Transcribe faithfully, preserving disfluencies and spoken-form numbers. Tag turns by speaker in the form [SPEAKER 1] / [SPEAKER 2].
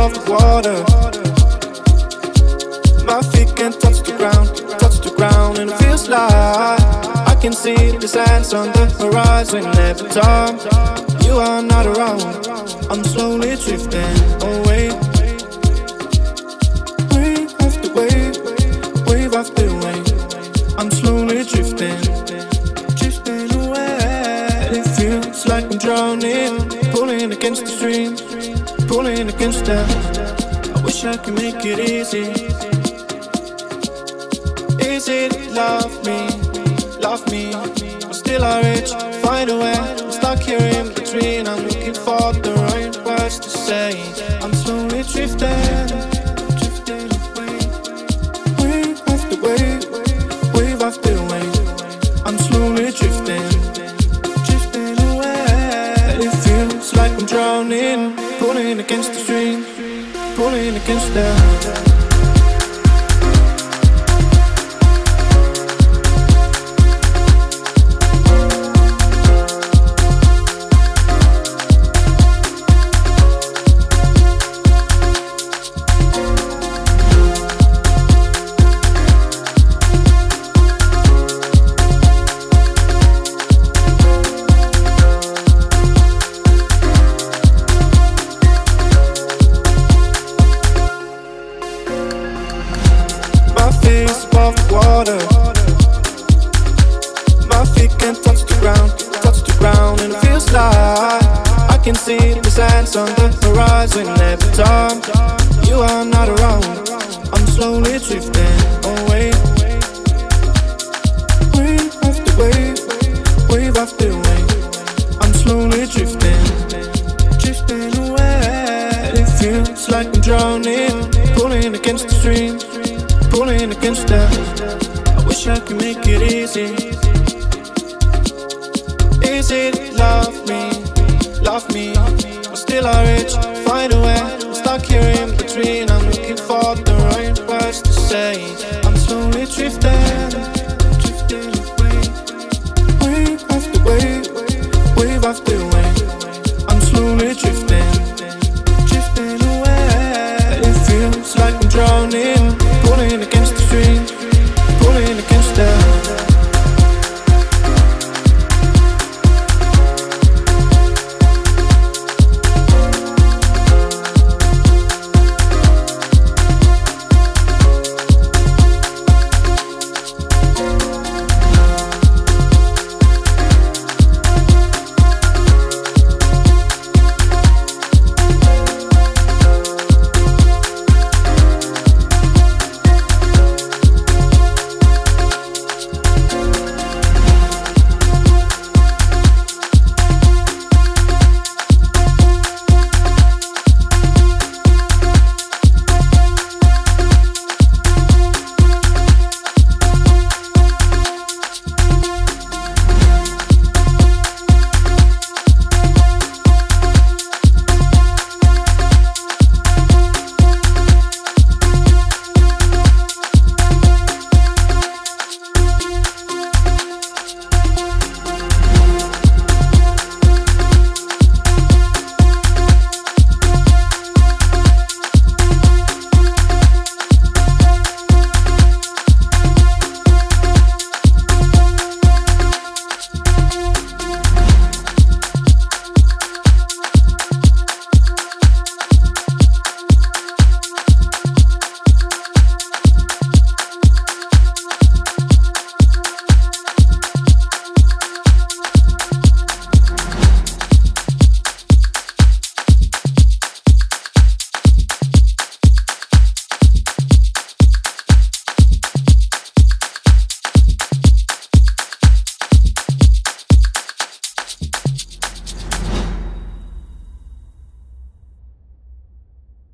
[SPEAKER 1] above the water. My feet can touch the ground, touch the ground, and it feels like I can see the sands on the horizon. Every time you are not around, I'm slowly drifting away. Wave after wave, wave after wave, I'm slowly drifting, drifting away. It feels like I'm drowning, pulling against the stream, pulling against them. I wish I could make it easy. Easy to love me, love me, but still I reach, find a way. I'm stuck here in between, I'm looking for the right words to say. I'm slowly drifting, drifting away. Wave after wave, wave after wave, I'm slowly drifting, drifting away. It feels like I'm drowning, pulling against the stream, pulling against the above the water. My feet can touch the ground, touch the ground, and it feels like I can see the sands on the horizon. Every time you are not around, I'm slowly drifting away. Wave after wave, wave after wave, I'm slowly drifting, drifting away. It feels like I'm drowning, pulling against the stream, pulling against them. I wish I could make it easy. Easy to love me, love me, but still I reach, find a way. I'm stuck here in between, I'm looking for the right words to say. I'm slowly drifting, drifting away. Wave after wave, wave after wave, I'm slowly drifting.